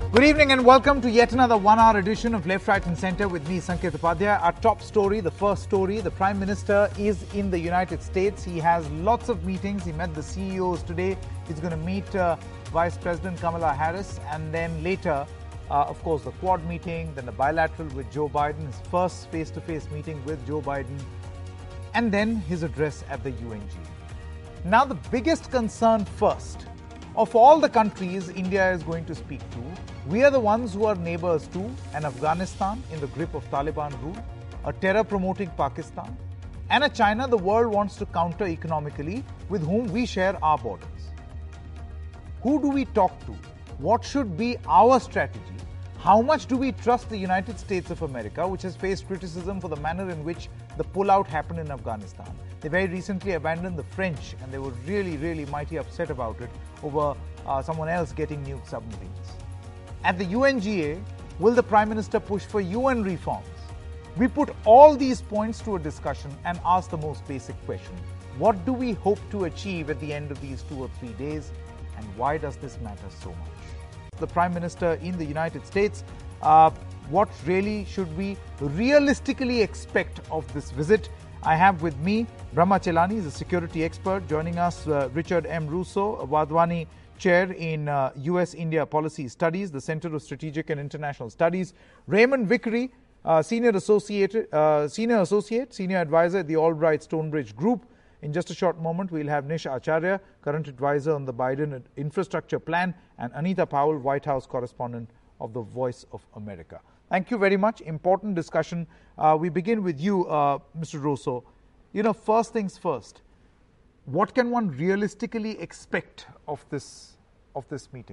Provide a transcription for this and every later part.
Good evening and welcome to yet another one-hour edition of Left, Right and Centre with me, Sanket Upadhyay. Our top story, the first story, the Prime Minister is in the United States. He has lots of meetings. He met the CEOs today. He's going to meet Vice President Kamala Harris, and then later, of course, the Quad meeting, then the bilateral with Joe Biden, his first face-to-face meeting with Joe Biden, and then his address at the UNG. Now, the biggest concern first, of all the countries India is going to speak to, we are the ones who are neighbors to an Afghanistan in the grip of Taliban rule, a terror-promoting Pakistan, and a China the world wants to counter economically, with whom we share our borders. Who do we talk to? What should be our strategy? How much do we trust the United States of America, which has faced criticism for the manner in which the pullout happened in Afghanistan? They very recently abandoned the French, and they were really mighty upset about it over someone else getting nuke submarines. At the UNGA, will the Prime Minister push for UN reforms? We put all these points to a discussion and ask the most basic question. What do we hope to achieve at the end of these 2 or 3 days, and why does this matter so much? The Prime Minister in the United States, what really should we realistically expect of this visit? I have with me Brahma Chelani, is a security expert. Joining us, Richard M. Russo, a Wadhwani Chair in U.S.-India Policy Studies, the Center of Strategic and International Studies. Raymond Vickery, Senior Associate, Senior Advisor at the Albright Stonebridge Group. In just a short moment, we'll have Nish Acharya, Current Advisor on the Biden Infrastructure Plan, and Anita Powell, White House Correspondent of the Voice of America. Thank you very much. Important discussion. We begin with you, Mr. Russo. First things first. What can one realistically expect of this meeting?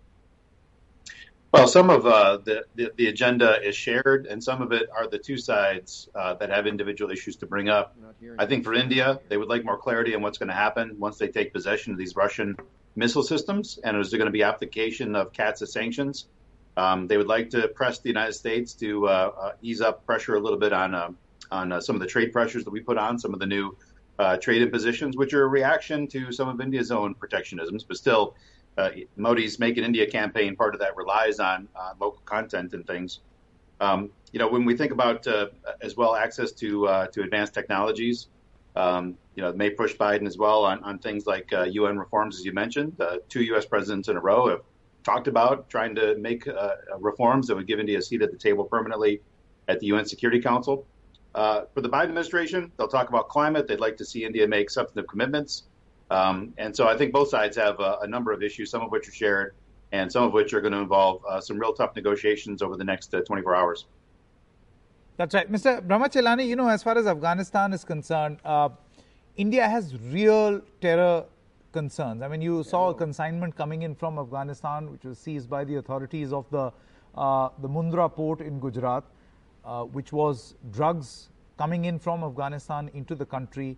Well, some of the agenda is shared, and some of it are the two sides that have individual issues to bring up. I think for India, they would like more clarity on what's going to happen once they take possession of these Russian missile systems, and is there going to be application of CAATSA sanctions? They would like to press the United States to ease up pressure a little bit on some of the trade pressures that we put on, some of the new trade impositions, which are a reaction to some of India's own protectionisms. But still, Modi's Make in India campaign, part of that relies on local content and things. When we think about, as well, access to advanced technologies, it may push Biden as well on things like UN reforms, as you mentioned. 2 U.S. presidents in a row have talked about trying to make reforms that would give India a seat at the table permanently at the UN Security Council. For the Biden administration, they'll talk about climate. They'd like to see India make substantive commitments. And so I think both sides have a number of issues, some of which are shared and some of which are going to involve some real tough negotiations over the next 24 hours. That's right. Mr. Brahma Chelani, as far as Afghanistan is concerned, India has real terror concerns. I mean, you saw a consignment coming in from Afghanistan, which was seized by the authorities of the Mundra port in Gujarat, which was drugs coming in from Afghanistan into the country.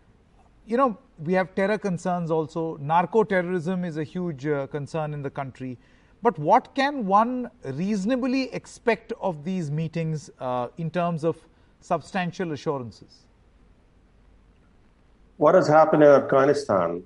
We have terror concerns also. Narco-terrorism is a huge concern in the country. But what can one reasonably expect of these meetings in terms of substantial assurances? What has happened in Afghanistan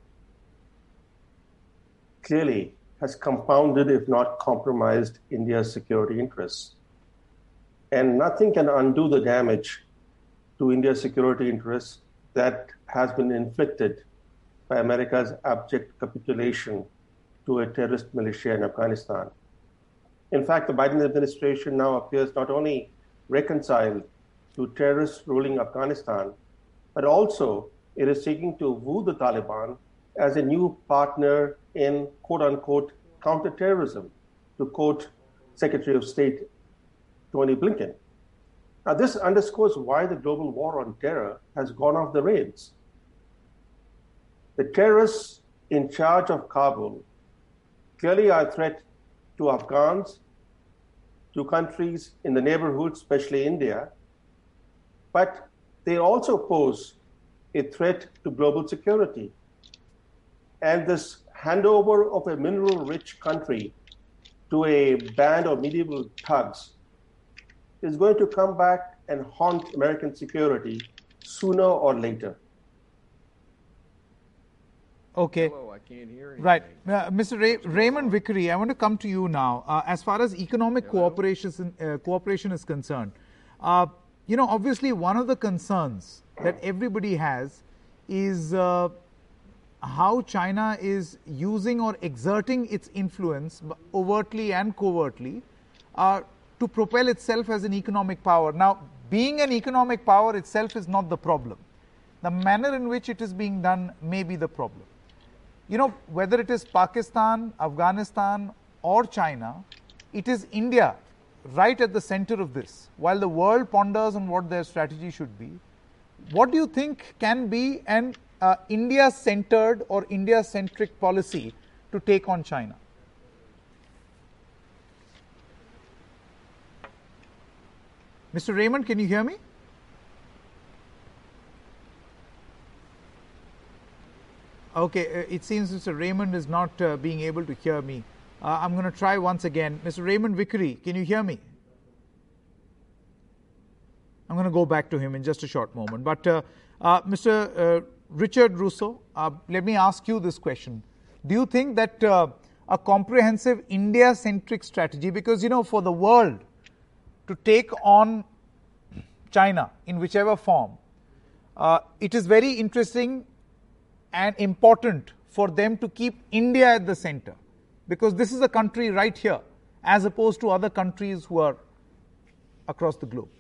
clearly has compounded, if not compromised, India's security interests. And nothing can undo the damage to India's security interests that has been inflicted by America's abject capitulation to a terrorist militia in Afghanistan. In fact, the Biden administration now appears not only reconciled to terrorists ruling Afghanistan, but also it is seeking to woo the Taliban as a new partner in quote-unquote counterterrorism, to quote Secretary of State Tony Blinken. Now, this underscores why the global war on terror has gone off the rails. The terrorists in charge of Kabul clearly are a threat to Afghans, to countries in the neighborhood, especially India, but they also pose a threat to global security. And this handover of a mineral-rich country to a band of medieval thugs is going to come back and haunt American security sooner or later. Okay. Hello, I can't hear anything. Right. Mr. Raymond Vickery, I want to come to you now. As far as economic cooperation is concerned, obviously one of the concerns that everybody has is how China is using or exerting its influence overtly and covertly to propel itself as an economic power. Now, being an economic power itself is not the problem. The manner in which it is being done may be the problem. Whether it is Pakistan, Afghanistan, or China, it is India right at the center of this. While the world ponders on what their strategy should be, what do you think can be an India-centered or India-centric policy to take on China? Mr. Raymond, can you hear me? Okay, it seems Mr. Raymond is not being able to hear me. I'm going to try once again. Mr. Raymond Vickery, can you hear me? I'm going to go back to him in just a short moment. But Mr. Richard Russo, let me ask you this question. Do you think that a comprehensive India-centric strategy, because, for the world to take on China in whichever form, it is very interesting and important for them to keep India at the center, because this is a country right here as opposed to other countries who are across the globe.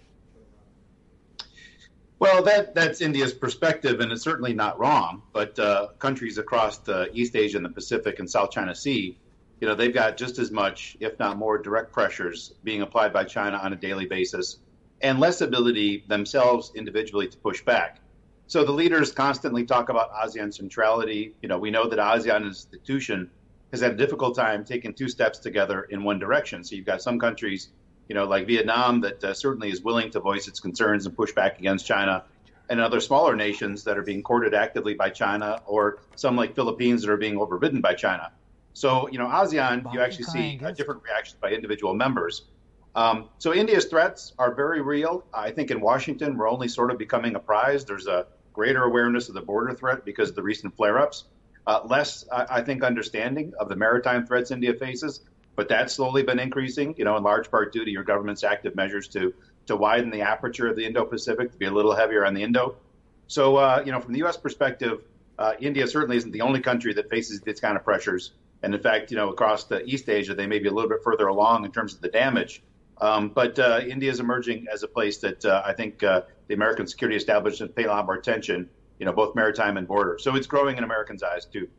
Well, that's India's perspective, and it's certainly not wrong. But countries across the East Asia and the Pacific and South China Sea, they've got just as much, if not more, direct pressures being applied by China on a daily basis, and less ability themselves individually to push back. So the leaders constantly talk about ASEAN centrality. We know that ASEAN institution has had a difficult time taking two steps together in one direction. So you've got some countries, like Vietnam, that certainly is willing to voice its concerns and push back against China, and other smaller nations that are being courted actively by China, or some like Philippines that are being overridden by China. So, ASEAN, you actually see different reactions by individual members. So India's threats are very real. I think in Washington, we're only sort of becoming apprised. There's a greater awareness of the border threat because of the recent flare-ups. Less, I think, understanding of the maritime threats India faces, but that's slowly been increasing, in large part due to your government's active measures to widen the aperture of the Indo-Pacific, to be a little heavier on the Indo. So, from the U.S. perspective, India certainly isn't the only country that faces these kind of pressures. And in fact, across the East Asia, they may be a little bit further along in terms of the damage. But India is emerging as a place that I think the American security establishment pay a lot more attention, both maritime and border. So it's growing in Americans' eyes, too.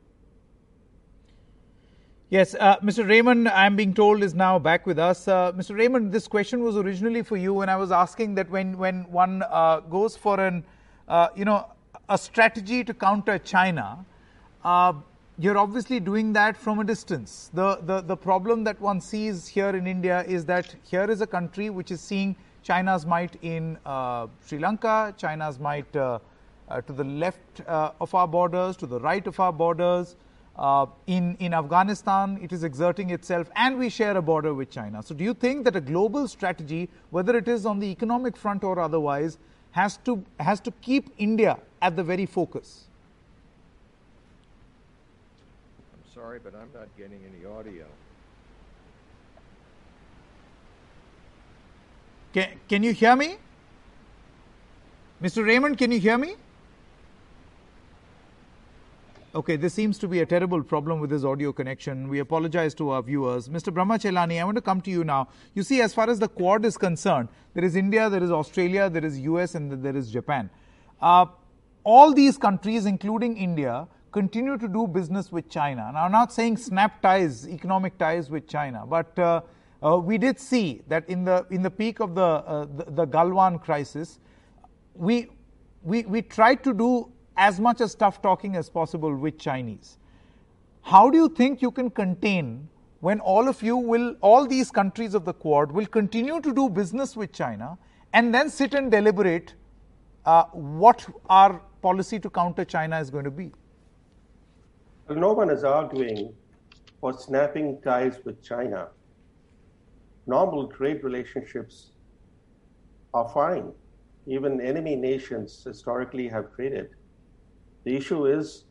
Yes, Mr. Raymond, I'm being told, is now back with us. Mr. Raymond, this question was originally for you, and I was asking that when one goes for a strategy to counter China, you're obviously doing that from a distance. The problem that one sees here in India is that here is a country which is seeing China's might in Sri Lanka, China's might to the left of our borders, to the right of our borders. In Afghanistan, it is exerting itself, and we share a border with China. So do you think that a global strategy, whether it is on the economic front or otherwise, has to keep India at the very focus? I'm sorry, but I'm not getting any audio. Can you hear me? Mr. Raymond, can you hear me? Okay, this seems to be a terrible problem with this audio connection. We apologize to our viewers. Mr. Brahma Chelani, I want to come to you now. You see, as far as the Quad is concerned, there is India, there is Australia, there is US, and there is Japan. All these countries, including India, continue to do business with China. Now, I'm not saying snap ties, economic ties with China, but we did see that in the peak of the Galwan crisis, we tried to do as much as tough talking as possible with Chinese. How do you think you can contain when all these countries of the Quad will continue to do business with China and then sit and deliberate what our policy to counter China is going to be? Well, no one is arguing for snapping ties with China. Normal trade relationships are fine. Even enemy nations historically have traded. The issue is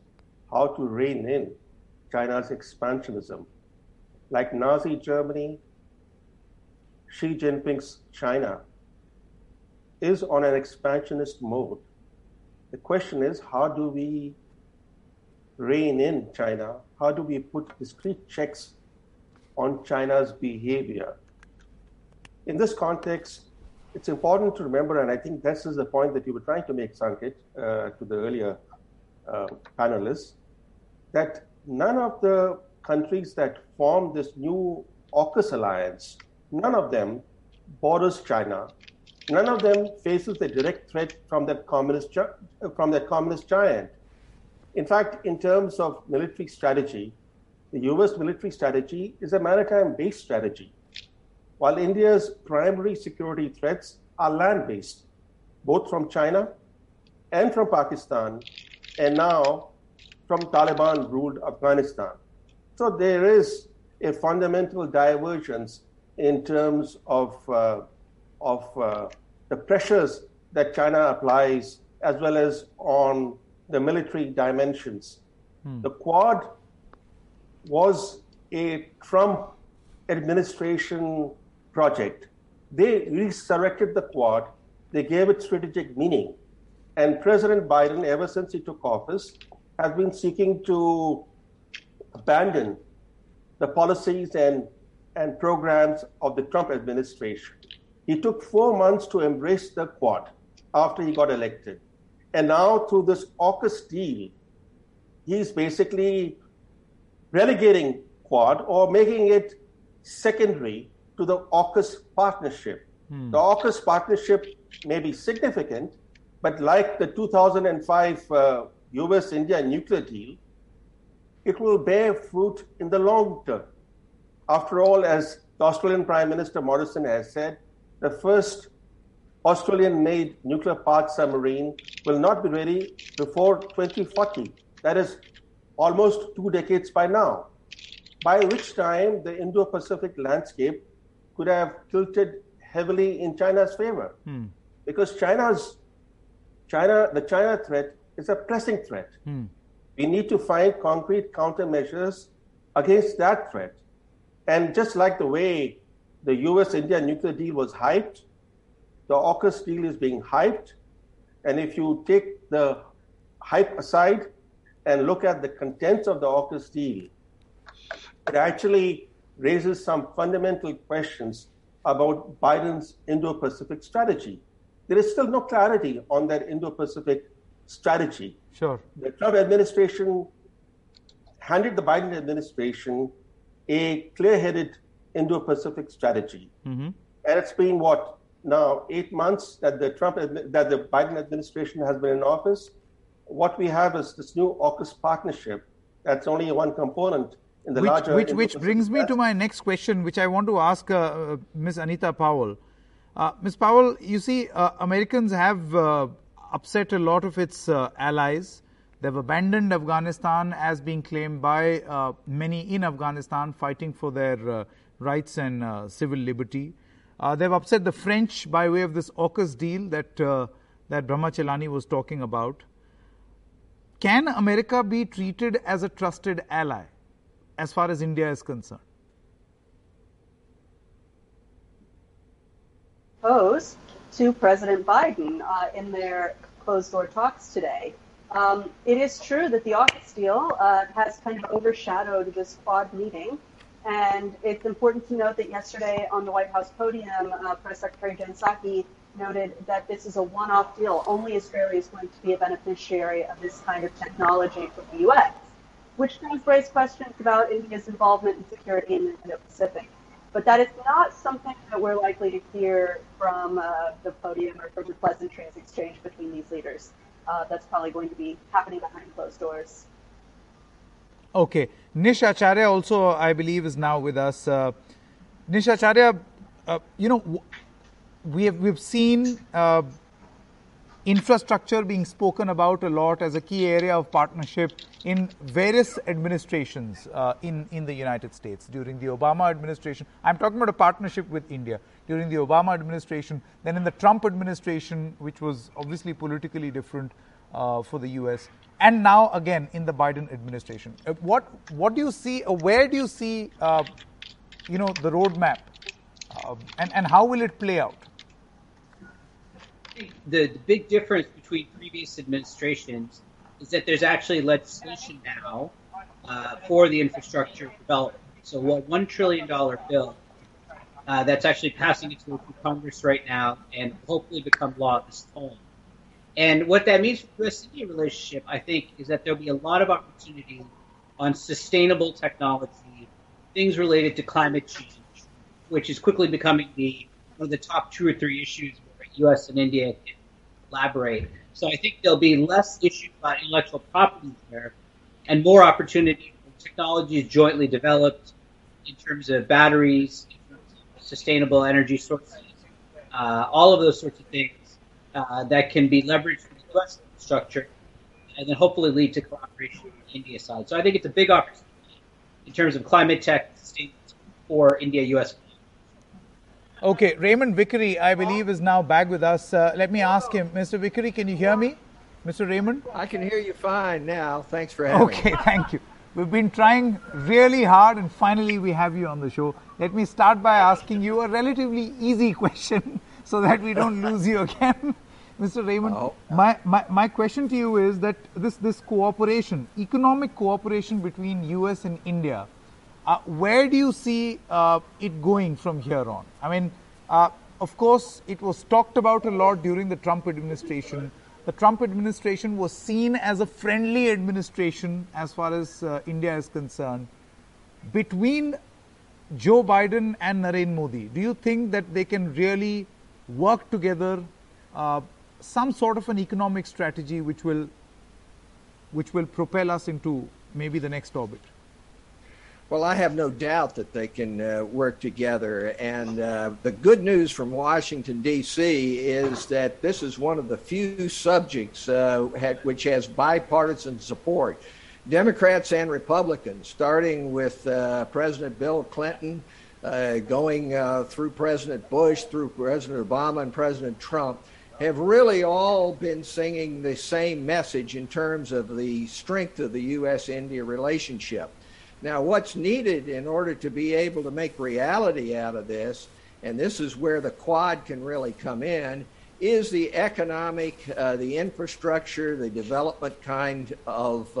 how to rein in China's expansionism. Like Nazi Germany, Xi Jinping's China is on an expansionist mode. The question is, how do we rein in China? How do we put discrete checks on China's behavior? In this context, it's important to remember, and I think this is the point that you were trying to make, Sanket, to the earlier panelists, that none of the countries that formed this new AUKUS alliance, none of them borders China. None of them faces the direct threat from that communist giant. In fact, in terms of military strategy, the US military strategy is a maritime-based strategy, while India's primary security threats are land-based, both from China and from Pakistan, and now from Taliban-ruled Afghanistan. So there is a fundamental divergence in terms of the pressures that China applies, as well as on the military dimensions. The Quad was a Trump administration project. They resurrected the Quad. They gave it strategic meaning. And President Biden, ever since he took office, has been seeking to abandon the policies and programs of the Trump administration. He took 4 months to embrace the Quad after he got elected. And now through this AUKUS deal, he's basically relegating Quad or making it secondary to the AUKUS partnership. The AUKUS partnership may be significant, but like the 2005 US-India nuclear deal, it will bear fruit in the long term. After all, as the Australian Prime Minister Morrison has said, the first Australian-made nuclear-powered submarine will not be ready before 2040. That is almost 2 decades by now, by which time the Indo-Pacific landscape could have tilted heavily in China's favor. Because the China threat is a pressing threat. We need to find concrete countermeasures against that threat. And just like the way the US-India nuclear deal was hyped, the AUKUS deal is being hyped. And if you take the hype aside and look at the contents of the AUKUS deal, it actually raises some fundamental questions about Biden's Indo-Pacific strategy. There is still no clarity on that Indo-Pacific strategy. Sure. The Trump administration handed the Biden administration a clear-headed Indo-Pacific strategy. And it's been, what, now 8 months that the Biden administration has been in office. What we have is this new AUKUS partnership. That's only one component in the larger... Which brings me to my next question, which I want to ask Ms. Anita Powell. Ms. Powell, you see, Americans have upset a lot of its allies. They've abandoned Afghanistan as being claimed by many in Afghanistan fighting for their rights and civil liberty. They've upset the French by way of this AUKUS deal that Brahma Chelani was talking about. Can America be treated as a trusted ally as far as India is concerned? Posed to President Biden in their closed-door talks today. It is true that the AUKUS deal has kind of overshadowed this Quad meeting, and it's important to note that yesterday on the White House podium, Press Secretary Jen Psaki noted that this is a one-off deal. Only Australia is going to be a beneficiary of this kind of technology from the U.S., which does raise questions about India's involvement in security in the Indo-Pacific. But that is not something that we're likely to hear from the podium or from the pleasantries exchanged between these leaders. That's probably going to be happening behind closed doors. Okay. Nish Acharya also, I believe, is now with us. Nish Acharya, we've seen infrastructure being spoken about a lot as a key area of partnership in various administrations in the United States. During the Obama administration, I'm talking about a partnership with India. During the Obama administration, then in the Trump administration, which was obviously politically different for the US, and now again in the Biden administration. What do you see? Where do you see, the roadmap, and how will it play out? The big difference between previous administrations is that there's actually legislation now for the infrastructure development. So, $1 trillion bill that's actually passing it through Congress right now and hopefully become law this fall. And what that means for the U.S.-India relationship, I think, is that there'll be a lot of opportunity on sustainable technology, things related to climate change, which is quickly becoming one of the top 2 or 3 issues where U.S. and India can collaborate. So I think there'll be less issues about intellectual property there and more opportunity for technologies jointly developed in terms of batteries, in terms of sustainable energy sources, all of those sorts of things that can be leveraged from the U.S. infrastructure and then hopefully lead to cooperation on the India side. So I think it's a big opportunity in terms of climate tech for India-U.S. Okay, Raymond Vickery, I believe, is now back with us. Let me ask him, Mr. Vickery, can you hear me? Mr. Raymond? I can hear you fine now. Thanks for having me. Okay, thank you. We've been trying really hard and finally we have you on the show. Let me start by asking you a relatively easy question so that we don't lose you again. Mr. Raymond, my question to you is that this cooperation, economic cooperation between US and India, where do you see it going from here on? I mean, of course, it was talked about a lot during the Trump administration. The Trump administration was seen as a friendly administration as far as India is concerned. Between Joe Biden and Narendra Modi, do you think that they can really work together, some sort of an economic strategy which will propel us into maybe the next orbit? Well, I have no doubt that they can work together. And the good news from Washington, D.C. is that this is one of the few subjects which has bipartisan support. Democrats and Republicans, starting with President Bill Clinton, going through President Bush, through President Obama and President Trump, have really all been singing the same message in terms of the strength of the U.S.-India relationship. Now, what's needed in order to be able to make reality out of this, and this is where the Quad can really come in, is the economic, the infrastructure, the development kind of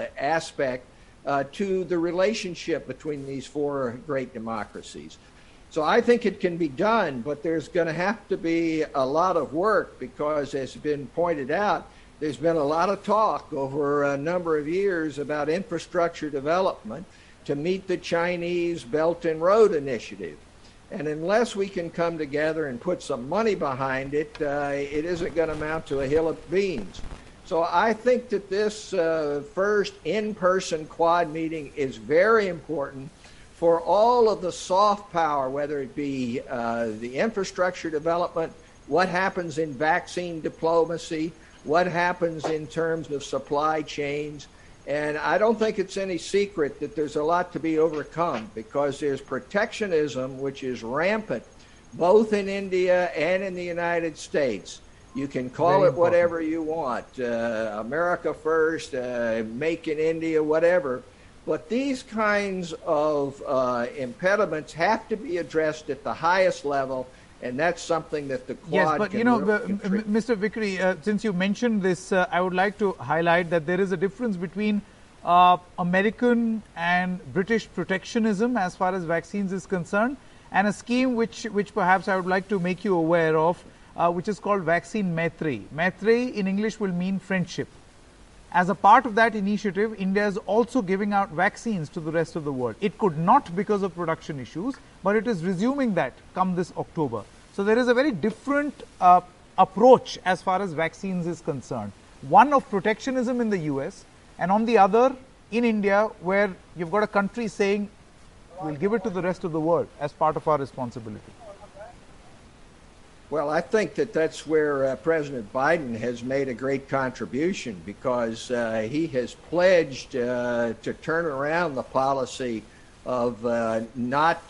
aspect to the relationship between these 4 great democracies. So I think it can be done, but there's going to have to be a lot of work because, as has been pointed out, there's been a lot of talk over a number of years about infrastructure development to meet the Chinese Belt and Road Initiative. And unless we can come together and put some money behind it, it isn't going to amount to a hill of beans. So I think that this first in-person Quad meeting is very important for all of the soft power, whether it be the infrastructure development, what happens in vaccine diplomacy, what happens in terms of supply chains. And I don't think it's any secret that there's a lot to be overcome because there's protectionism, which is rampant, both in India and in the United States. You can call it whatever you want, America first, make in India, whatever. But these kinds of impediments have to be addressed at the highest level. And that's something that the Quad Yes, but can really Mr. Vickery, since you mentioned this, I would like to highlight that there is a difference between American and British protectionism as far as vaccines is concerned, and a scheme which perhaps I would like to make you aware of, which is called Vaccine Maitri. Maitri in English will mean friendship. As a part of that initiative, India is also giving out vaccines to the rest of the world. It could not because of production issues, but it is resuming that come this October. So there is a very different approach as far as vaccines is concerned. One of protectionism in the US, and on the other in India, where you've got a country saying, we'll give it to the rest of the world as part of our responsibility. Well, I think that that's where President Biden has made a great contribution because he has pledged to turn around the policy of not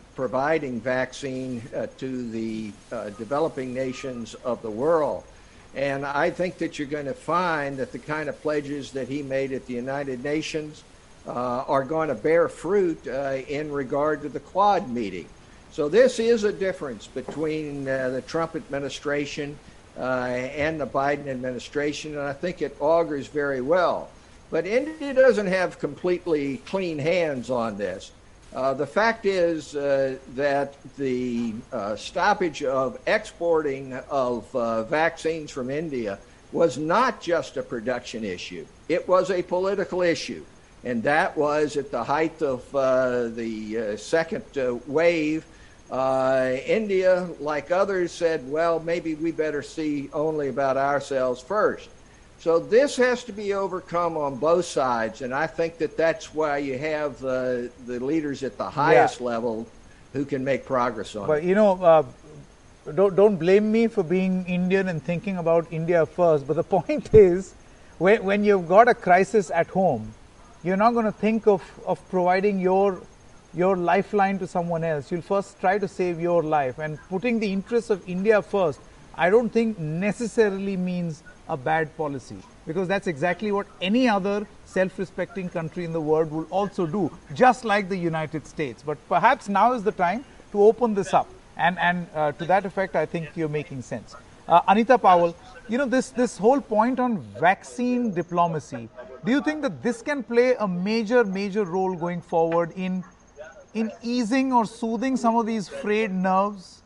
providing vaccine to the developing nations of the world. And I think that you're going to find that the kind of pledges that he made at the United Nations are going to bear fruit in regard to the Quad meeting. So this is a difference between the Trump administration and the Biden administration, and I think it augurs very well. But India doesn't have completely clean hands on this. The fact is that the stoppage of exporting of vaccines from India was not just a production issue. It was a political issue. And that was at the height of the second wave. India, like others, said, well, maybe we better see only about ourselves first. So this has to be overcome on both sides, and I think that that's why you have the leaders at the highest level who can make progress on it. But, you know, don't blame me for being Indian and thinking about India first, but the point is, when you've got a crisis at home, you're not going to think of providing your lifeline to someone else. You'll first try to save your life, and putting the interests of India first, I don't think necessarily means a bad policy, because that's exactly what any other self-respecting country in the world will also do, just like the United States. But perhaps now is the time to open this up, and to that effect, I think you're making sense. Anita Powell, you know, this whole point on vaccine diplomacy, do you think that this can play a major role going forward in easing or soothing some of these frayed nerves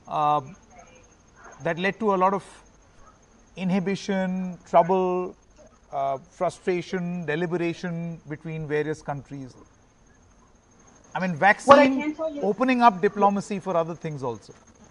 that led to a lot of inhibition, trouble, frustration, deliberation between various countries? I mean, vaccine opening up diplomacy for other things also.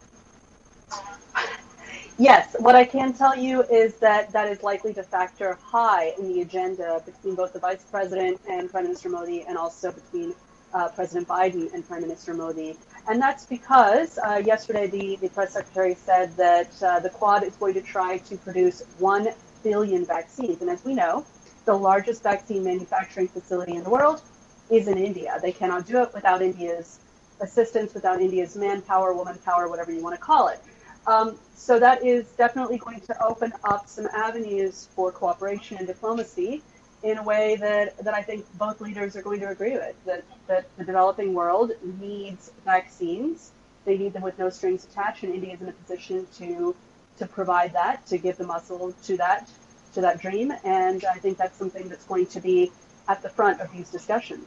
Yes, what I can tell you is that is likely to factor high in the agenda between both the Vice President and Prime Minister Modi, and also between President Biden and Prime Minister Modi. And that's because yesterday the press secretary said that the Quad is going to try to produce 1 billion vaccines. And as we know, the largest vaccine manufacturing facility in the world is in India. They cannot do it without India's assistance, without India's manpower, womanpower, whatever you want to call it. So that is definitely going to open up some avenues for cooperation and diplomacy in a way that I think both leaders are going to agree with, that the developing world needs vaccines. They need them with no strings attached, and India is in a position to provide that, to give the muscle to that dream. And I think that's something that's going to be at the front of these discussions.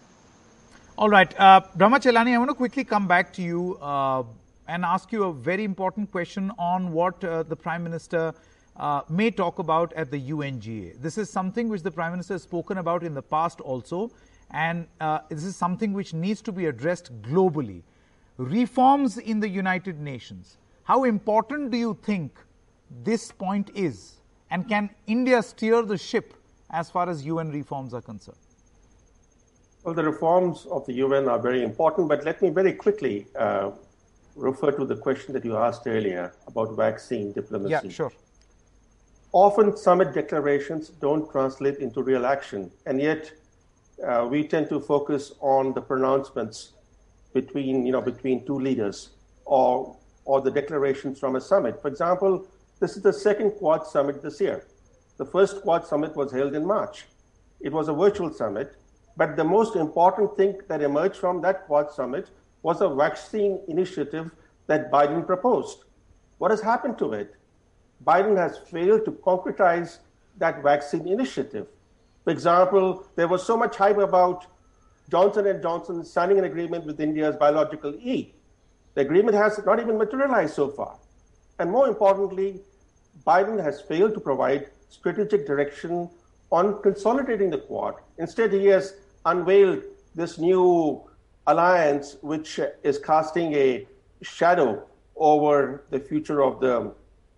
All right. Brahma Chelani, I want to quickly come back to you and ask you a very important question on what the Prime Minister may talk about at the UNGA. This is something which the Prime Minister has spoken about in the past also, and this is something which needs to be addressed globally. Reforms in the United Nations. How important do you think this point is, and can India steer the ship as far as UN reforms are concerned? Well, the reforms of the UN are very important, but let me very quickly refer to the question that you asked earlier about vaccine diplomacy. Yeah, sure. Often summit declarations don't translate into real action, and yet we tend to focus on the pronouncements between two leaders or the declarations from a summit. For example, this is the second Quad summit this year. The first Quad summit was held in March. It was a virtual summit, but the most important thing that emerged from that Quad summit was a vaccine initiative that Biden proposed. What has happened to it? Biden has failed to concretize that vaccine initiative. For example, there was so much hype about Johnson & Johnson signing an agreement with India's biological E. The agreement has not even materialized so far. And more importantly, Biden has failed to provide strategic direction on consolidating the Quad. Instead, he has unveiled this new alliance, which is casting a shadow over the future of the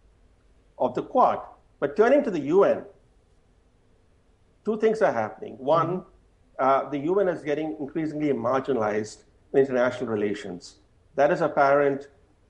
Quad. But turning to the UN, two things are happening. One, the UN is getting increasingly marginalized in international relations. That is apparent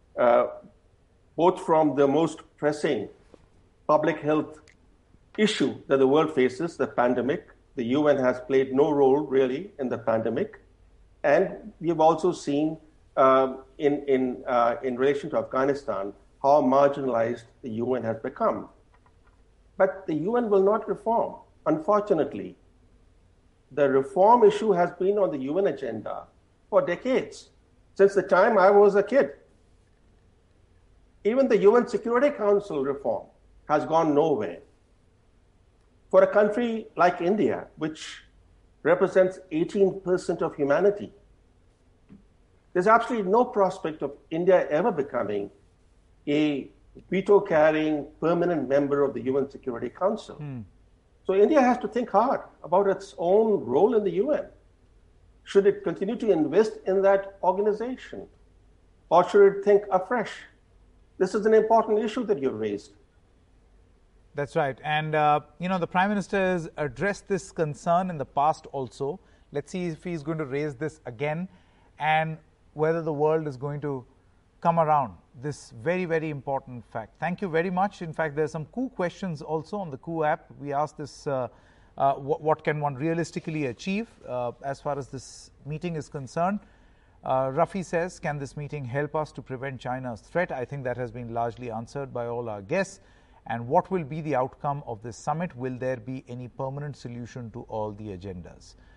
both from the most pressing public health issue that the world faces, the pandemic. The UN has played no role really in the pandemic. And we've also seen in relation to Afghanistan, how marginalized the UN has become. But the UN will not reform, unfortunately. The reform issue has been on the UN agenda for decades, since the time I was a kid. Even the UN Security Council reform has gone nowhere. For a country like India, which represents 18% of humanity, there's absolutely no prospect of India ever becoming a veto-carrying permanent member of the UN Security Council. So India has to think hard about its own role in the UN. Should it continue to invest in that organization? Or should it think afresh? This is an important issue that you've raised. That's right. And, the Prime Minister has addressed this concern in the past also. Let's see if he's going to raise this again and whether the world is going to come around this very, very important fact. Thank you very much. In fact, there's some cool questions also on the KOO app. We asked this, what can one realistically achieve as far as this meeting is concerned? Rafi says, can this meeting help us to prevent China's threat? I think that has been largely answered by all our guests. And what will be the outcome of this summit? Will there be any permanent solution to all the agendas?